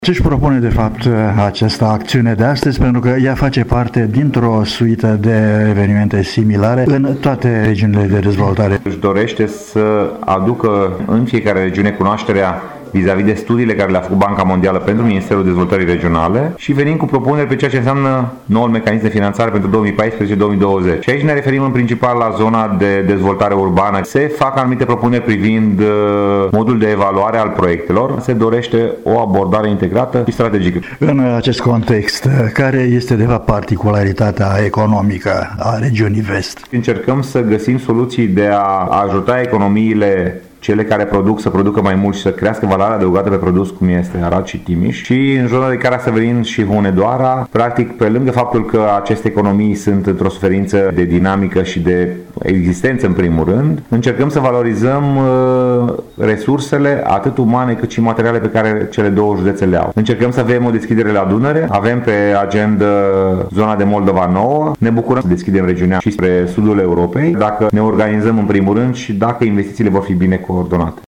Ce își propune de fapt această acțiune de astăzi, pentru că ea face parte dintr-o suită de evenimente similare în toate regiunile de dezvoltare? Își dorește să aducă în fiecare regiune cunoașterea vis-a-vis de studiile care le-a făcut Banca Mondială pentru Ministerul Dezvoltării Regionale și venim cu propuneri pe ceea ce înseamnă noul mecanism de finanțare pentru 2014-2020. Și aici ne referim în principal la zona de dezvoltare urbană. Se fac anumite propuneri privind modul de evaluare al proiectelor. Se dorește o abordare integrată și strategică. În acest context, care este de fapt particularitatea economică a regiunii Vest? Încercăm să găsim soluții de a ajuta economiile cele care produc să producă mai mult și să crească valoarea adăugată pe produs, cum este Arad și Timiș. Și în zona de Caraseverin și Hunedoara, practic, pe lângă faptul că aceste economii sunt într-o suferință de dinamică și de existență în primul rând, încercăm să valorizăm resursele atât umane cât și materiale pe care cele două județe le au. Încercăm să avem o deschidere la Dunăre, avem pe agenda zona de Moldova nouă, ne bucurăm să deschidem regiunea și spre sudul Europei, dacă ne organizăm în primul rând și dacă investițiile vor fi bine coordonate.